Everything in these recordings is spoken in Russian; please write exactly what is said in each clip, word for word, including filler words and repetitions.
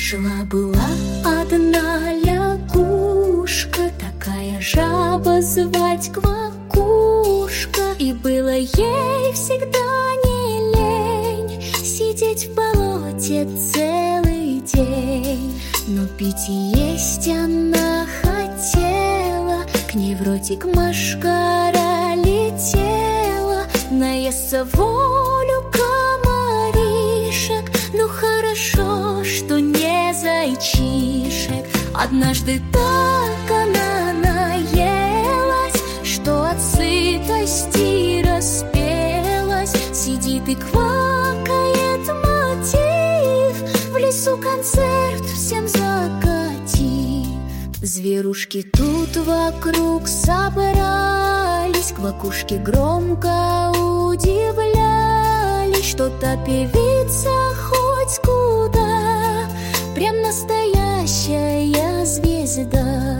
Жила-была одна лягушка, такая жаба звать Квакушка. И было ей всегда не лень сидеть в болоте целый день. Но пить и есть она хотела, к ней в ротик мошкара летела. Наесться волю комаришек, ну хорошо, что не зайчишек. Однажды так она наелась, что от сытости распелась. Сидит и квакает мотив, в лесу концерт всем закатив. Зверушки тут вокруг собрались, квакушки громко удивлялись, что та певица хоть куда, прям настоящая звезда.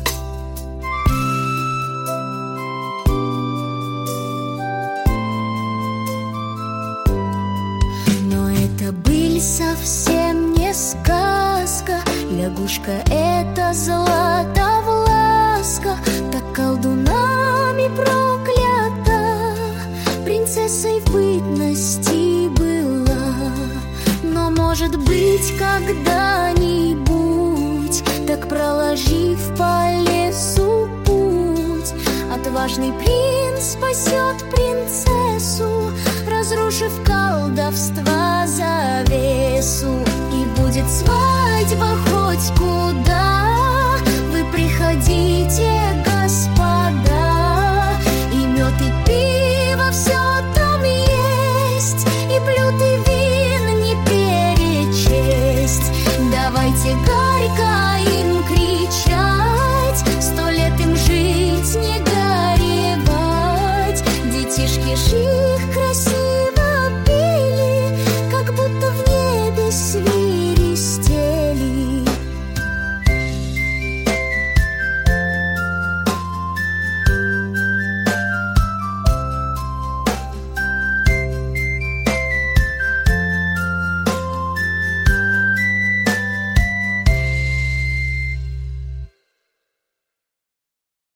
Но это быль совсем не сказка, лягушка эта златовласка, так колдунами проклята, принцессой в бытности была. Но, может быть, когда-нибудь, так проложив по лесу путь, отважный принц спасет принцессу, разрушив колдовства завесу. И будет свадьба хоть куда, вы приходите.